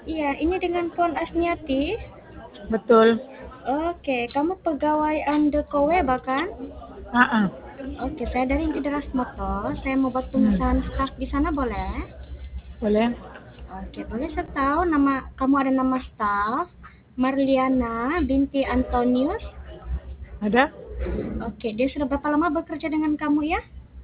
Iya, ini dengan Puan Asniati. Betul. Oke, kamu pegawai Andekowe bahkan? Ah, ah. Oke, saya dari Intideras Motor. Saya mau buat Hmm. pemesanan staf di sana boleh? Boleh. Oke, boleh saya tahu nama kamu ada nama staf Marliana binti Antonius. Ada? Oke, dia sudah berapa lama bekerja dengan kamu ya?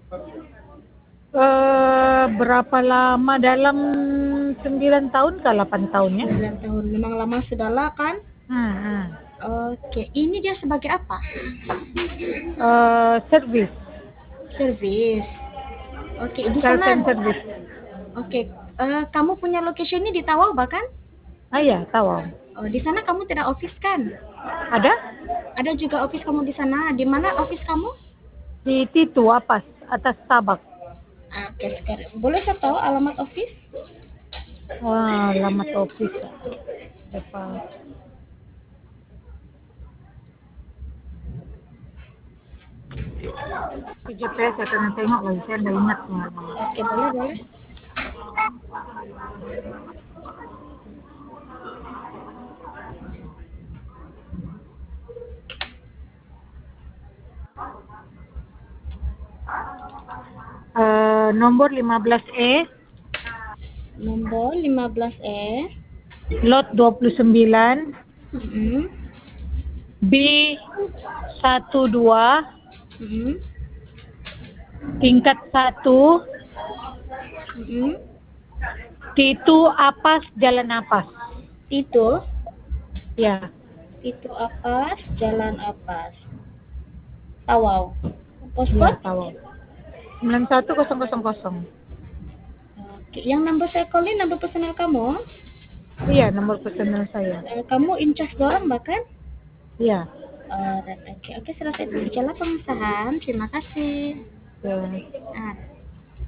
Berapa lama? Dalam 9 tahun ke 8 tahun ya? 9 tahun. Memang lama sudah lah kan? Hmm, hmm. Oke, ini dia sebagai apa? Service. Servis. Oke, di Sales sana. and service. Oke, kamu punya location ini di Tawau bahkan? Ah ya, tahu. Oh, di sana kamu tidak office kan? Ada? Ada juga office kamu di sana. Di mana office kamu? Di Titu, Apas, atas Tabak. Oke, sekarang boleh saya tahu alamat office? Wah, alamat office. Depan. Di GPS saya akan tengok lagi, saya nggak ingat. Oke, boleh, boleh. Nomor 15E, Nomor 15E. lot 29, Mm-mm. B12, Mm-mm. tingkat 1, Mm-mm. Titu Apas, Jalan Apas. Itu, Ya, itu Apas, Jalan Apas. Tawau. iya Postcode? tahu. 91000. Oke, yang number saya call ini number personal kamu. Iya, nomor personal saya. Kamu in charge dorong bahkan? Iya. Oke, oke, selesai. Jalan pengesahan. Terima kasih. Ya. Ah.